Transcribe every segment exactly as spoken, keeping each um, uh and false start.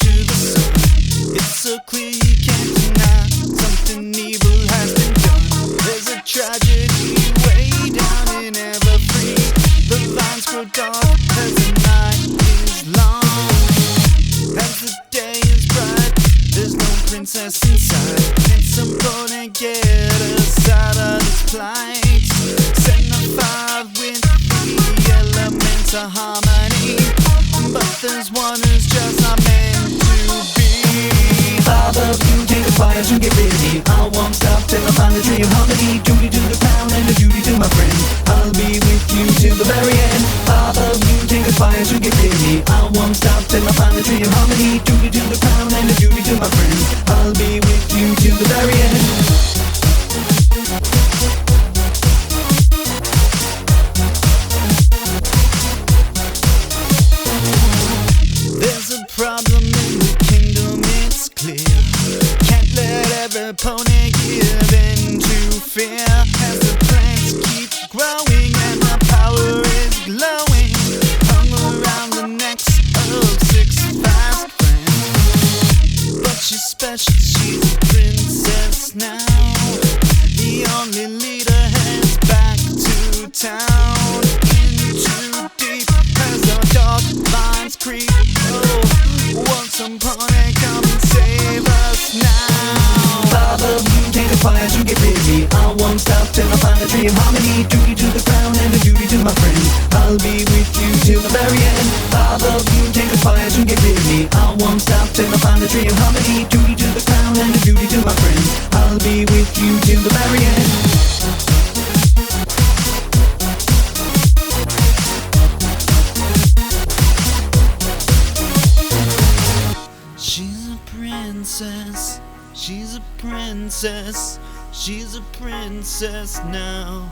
to the sun. It's so clear you can't deny something evil has been done. There's a tragedy way down in Everfree. The lines grow dark as the night is long. As the day is bright, there's no princess inside. Can somebody get us out of this plight? Send a five with the elements of harmony, but there's one who's just not meant to be. Father, you take the fire to get busy. I won't stop till I find the tree of harmony. Duty to the crown and a duty to my friend. I'll be with you till the very end. Father, you take the fire to get busy. I won't stop till I find the tree of harmony. Duty to the crown and a duty to my friend. I'll be with you till the very end. There's a problem in the kingdom, it's clear. Can't let every pony give in to fear. As the planks keep growing and the power is glowing, hung around the necks of six fast friends. But she's special, she's a princess now. The only leader heads back to town. In too deep as the dark lines creep. Oh, won't some pony come and save us now? Father, you take the fire to get busy. I won't stop till I find the tree of harmony. Duty to the crown and a duty to my friend. I'll be with you till the very end. Father, you take the fire to get busy. I won't stop till I find the tree of harmony. Duty to the crown and a duty to my friend. I'll be with you till the very end. She's a princess, she's a princess, she's a princess now.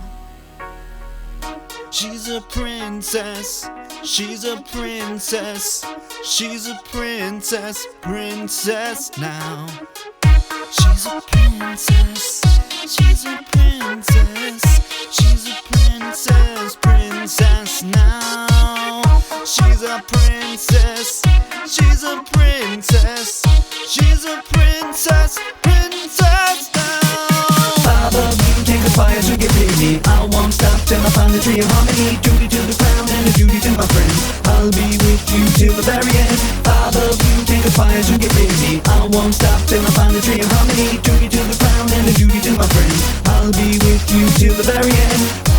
She's a princess, she's a princess, she's a princess, princess now. She's a princess, she's a princess, she's a princess, princess now. She's a princess, she's a princess, she's a princess, princess now. Father, you take the fire to get busy. I won't stop till I find the tree of harmony. Duty to the crown and a duty to my friend. I'll be with you till the very end. Father, you take the fire to get busy. I won't stop till I find the tree of harmony. Duty to the crown and a duty to my friend. I'll be with you till the very end.